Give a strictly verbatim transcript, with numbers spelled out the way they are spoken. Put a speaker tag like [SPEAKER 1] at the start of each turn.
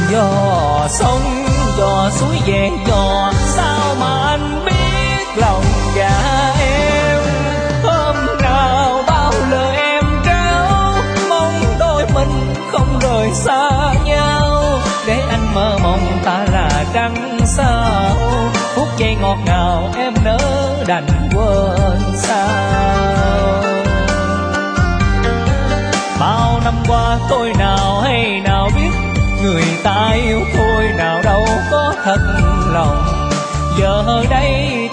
[SPEAKER 1] Dò sông dò suối về dò sao mà anh biết lòng dạ em. Hôm nào bao lời em trao mong đôi mình không rời xa nhau, để anh mơ mộng ta là trăng sao. Phút giây ngọt ngào em nỡ đành quên sao. Bao năm qua tôi nào hay nào biết, người ta yêu thôi nào đâu có thật lòng. Giờ đây